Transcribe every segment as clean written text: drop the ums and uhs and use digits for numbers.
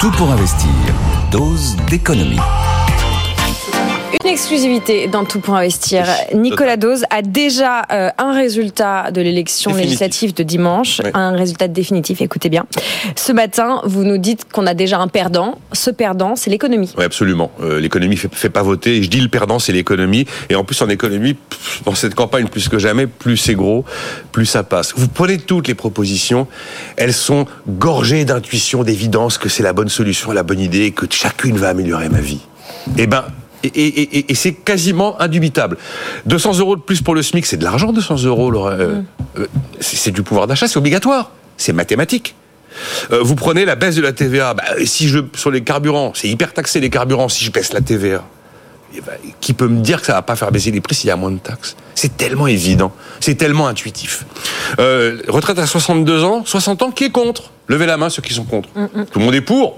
Tout pour investir. Dose d'économie. Une exclusivité dans Tout pour investir. Nicolas Dose a déjà un résultat de l'élection législative de dimanche, un résultat définitif, écoutez bien. Ce matin, vous nous dites qu'on a déjà un perdant. Ce perdant, c'est l'économie. Oui, absolument. L'économie fait pas voter. Et je dis le perdant, c'est l'économie. Et en plus, en économie, dans cette campagne, plus que jamais, plus c'est gros, plus ça passe. Vous prenez toutes les propositions, elles sont gorgées d'intuition, d'évidence que c'est la bonne solution, la bonne idée, que chacune va améliorer ma vie. Et c'est quasiment indubitable. 200 euros de plus pour le SMIC, c'est de l'argent, 200 euros. C'est du pouvoir d'achat, c'est obligatoire. C'est mathématique. Vous prenez la baisse de la TVA. Sur les carburants, c'est hyper taxé les carburants. Si je baisse la TVA, qui peut me dire que ça va pas faire baisser les prix s'il y a moins de taxes? C'est tellement évident. C'est tellement intuitif. Retraite à 62 ans, 60 ans, qui est contre? Levez la main ceux qui sont contre. Tout le monde est pour.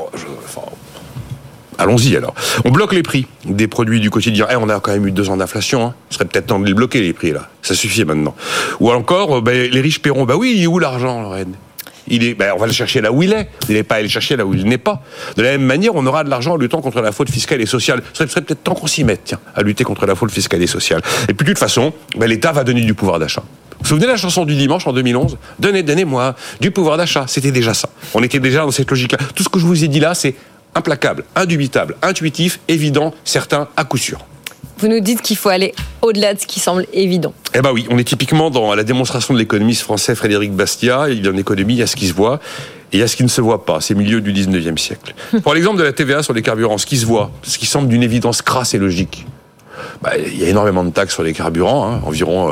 Allons-y alors. On bloque les prix des produits du quotidien. On a quand même eu 2 ans d'inflation. Ce serait peut-être temps de les bloquer, les prix, là. Ça suffit maintenant. Ou encore, les riches paieront. Oui, il est où l'argent, Lorraine? On va le chercher là où il est. Il n'est pas à le chercher là où il n'est pas. De la même manière, on aura de l'argent en luttant contre la fraude fiscale et sociale. Ce serait peut-être temps qu'on s'y mette, à lutter contre la fraude fiscale et sociale. Et puis, de toute façon, l'État va donner du pouvoir d'achat. Vous vous souvenez de la chanson du dimanche en 2011? Donnez-moi du pouvoir d'achat. C'était déjà ça. On était déjà dans cette logique-là. Tout ce que je vous ai dit là, c'est implacable, indubitable, intuitif, évident, certain, à coup sûr. Vous nous dites qu'il faut aller au-delà de ce qui semble évident. Oui, on est typiquement dans la démonstration de l'économiste français Frédéric Bastiat. Il y a en économie, il y a ce qui se voit et il y a ce qui ne se voit pas. C'est milieu du 19e siècle. Pour l'exemple de la TVA sur les carburants, ce qui se voit, ce qui semble d'une évidence crasse et logique. Il y a énormément de taxes sur les carburants, environ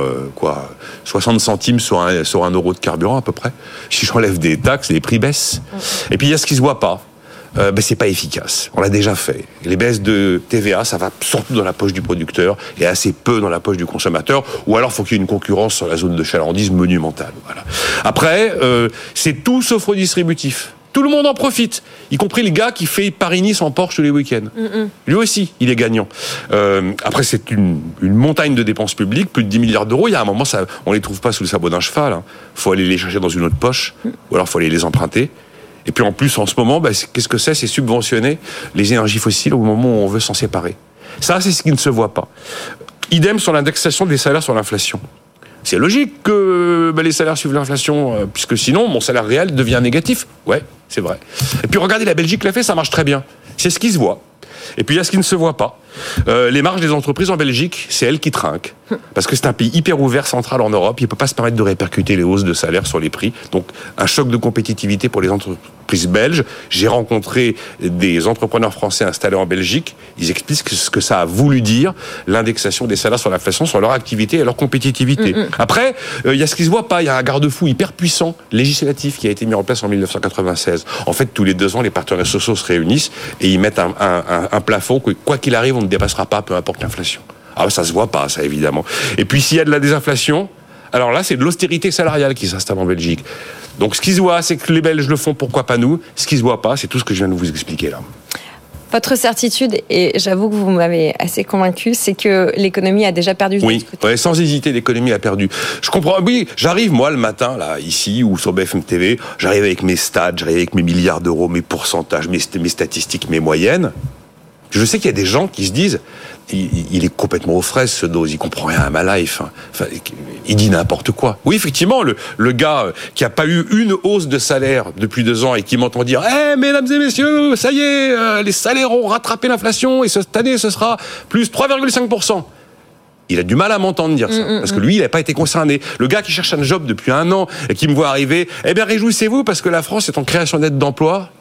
60 centimes sur un euro de carburant à peu près. Si j'enlève des taxes, les prix baissent. Et puis il y a ce qui se voit pas. C'est pas efficace. On l'a déjà fait. Les baisses de TVA, ça va surtout dans la poche du producteur et assez peu dans la poche du consommateur. Ou alors, faut qu'il y ait une concurrence sur la zone de chalandise monumentale. Voilà. Après, c'est tout sauf redistributif. Tout le monde en profite, y compris le gars qui fait Paris-Nice en Porsche tous les week-ends. Lui aussi, il est gagnant. Après, c'est une montagne de dépenses publiques, plus de 10 milliards d'euros. Il y a un moment, on les trouve pas sous le sabot d'un cheval. Faut aller les chercher dans une autre poche, ou alors faut aller les emprunter. Et puis en plus, en ce moment, qu'est-ce que c'est? C'est subventionner les énergies fossiles au moment où on veut s'en séparer. Ça, c'est ce qui ne se voit pas. Idem sur l'indexation des salaires sur l'inflation. C'est logique que les salaires suivent l'inflation, puisque sinon, mon salaire réel devient négatif. Ouais, c'est vrai. Et puis regardez, la Belgique l'a fait, ça marche très bien. C'est ce qui se voit. Et puis il y a ce qui ne se voit pas. Les marges des entreprises en Belgique, c'est elles qui trinquent. Parce que c'est un pays hyper ouvert, central en Europe. Il ne peut pas se permettre de répercuter les hausses de salaire sur les prix. Donc un choc de compétitivité pour les entreprises belges. J'ai rencontré des entrepreneurs français installés en Belgique. Ils expliquent ce que ça a voulu dire, l'indexation des salaires sur l'inflation, sur leur activité et leur compétitivité. Après, il y a ce qui ne se voit pas. Il y a un garde-fou hyper puissant, législatif, qui a été mis en place en 1996. En fait, tous les 2 ans, les partenaires sociaux se réunissent et ils mettent un plafond que, quoi qu'il arrive, on ne dépassera pas, peu importe l'inflation. Ça se voit pas, ça, évidemment. Et puis, s'il y a de la désinflation, alors là, c'est de l'austérité salariale qui s'installe en Belgique. Donc, ce qui se voit, c'est que les Belges le font, pourquoi pas nous? Ce qui se voit pas, c'est tout ce que je viens de vous expliquer là. Votre certitude, et j'avoue que vous m'avez assez convaincu, c'est que l'économie a déjà perdu. Oui, sans hésiter, l'économie a perdu. Je comprends. Oui, j'arrive moi le matin là, ici ou sur BFM TV, j'arrive avec mes stats, j'arrive avec mes milliards d'euros, mes pourcentages, mes statistiques, mes moyennes. Je sais qu'il y a des gens qui se disent, il est complètement aux fraises ce Dose, il comprend rien à ma life. Il dit n'importe quoi. Oui, effectivement, le gars qui a pas eu une hausse de salaire depuis 2 ans et qui m'entend dire, mesdames et messieurs, ça y est, les salaires ont rattrapé l'inflation et cette année ce sera plus 3,5%. Il a du mal à m'entendre dire ça, parce que lui, il n'a pas été concerné. Le gars qui cherche un job depuis 1 an et qui me voit arriver, réjouissez-vous parce que la France est en création nette d'emplois.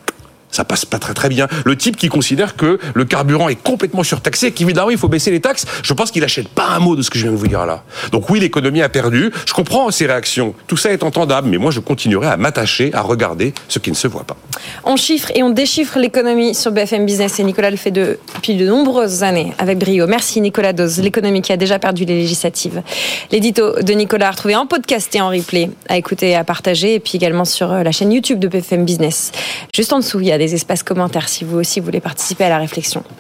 Ça passe pas très très bien. Le type qui considère que le carburant est complètement surtaxé et qu'évidemment il faut baisser les taxes, je pense qu'il achète pas un mot de ce que je viens de vous dire là. Donc oui, l'économie a perdu. Je comprends ses réactions. Tout ça est entendable, mais moi je continuerai à m'attacher, à regarder ce qui ne se voit pas. On chiffre et on déchiffre l'économie sur BFM Business et Nicolas le fait depuis de nombreuses années avec brio. Merci Nicolas Dose, l'économie qui a déjà perdu les législatives. L'édito de Nicolas a retrouvé en podcast et en replay, à écouter et à partager, et puis également sur la chaîne YouTube de BFM Business. Juste en dessous, il y a des espaces commentaires si vous aussi voulez participer à la réflexion.